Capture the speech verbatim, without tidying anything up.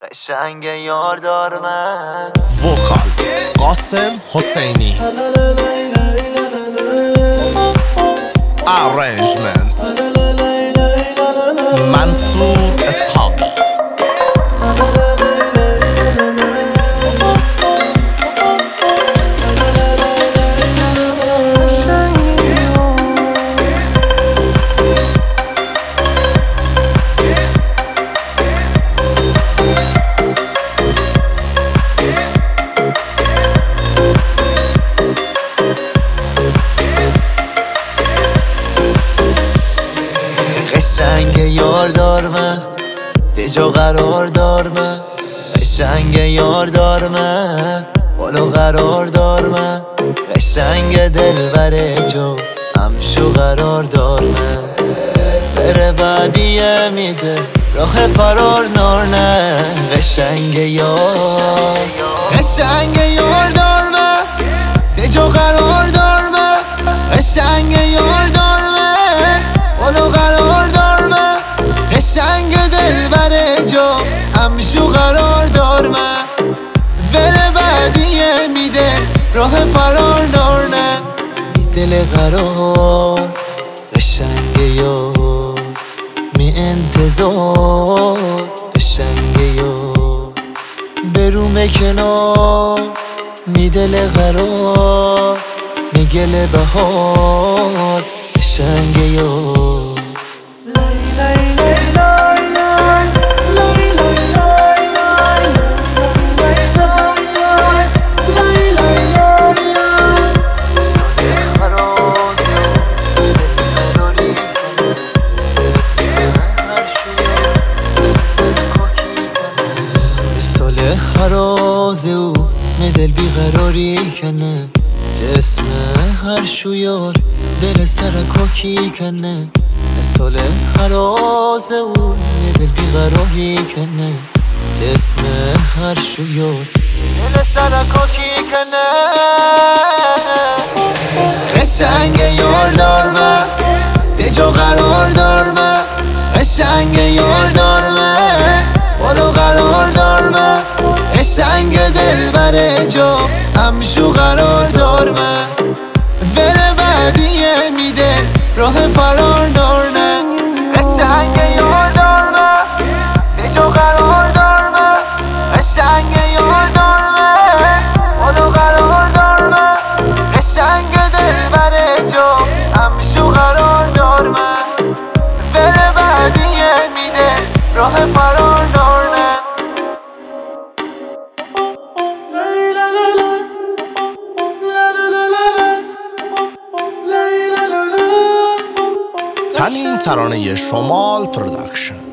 قشنگ یار دار من. وکال قاسم حسینی، ارنجمنت منصور اسحاقی. قشنگ یار دار من، دجا قرار دار من. قشنگ یار دار من، بالو قرار دار من. قشنگ دلبر جو همشو قرار دار من. بره بعدیه میده راه فرار نار نه. قشنگ یار، قشنگ یار دار من، دجا قرار دار من. قشنگ یار دار من، بالو قرار دار من. قشنگ دلبر جو همشو قرار دار من. بره بعدیه میده راه فرار دار نه. می دل قرار قشنگ یار، می انتظار قشنگ یار. بروم کنار می دل قرار، می گل بهار قشنگ یار. حرازه و مدل بیقراری کنه، اسم هر شویار دل سر کاکی کنه. مثال حرازه و مدل بیقراری کنه، اسم هر شویار دل سر کاکی کنه. قشنگ یار دار من، دجا قرار دار من. قشنگ یار دار من، بالو قرار دار من. قشنگ دلبر جو همشو قرار دار من. بره بعدیه میده راه فرار دار نه. قشنگ یار دار من، دجا قرار دار من. قشنگ یار دار من، بالو قرار دار من. قشنگ دلبر جو همشو قرار دار من. بره بعدیه میده راه فرار دار نه. تنین ترانه شمال پروداکشن.